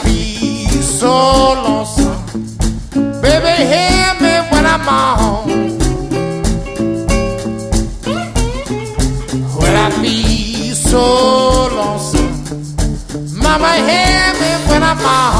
be so lonesome, baby, hear me when I'm on. When I be so lonesome, mama, hear me when I'm on.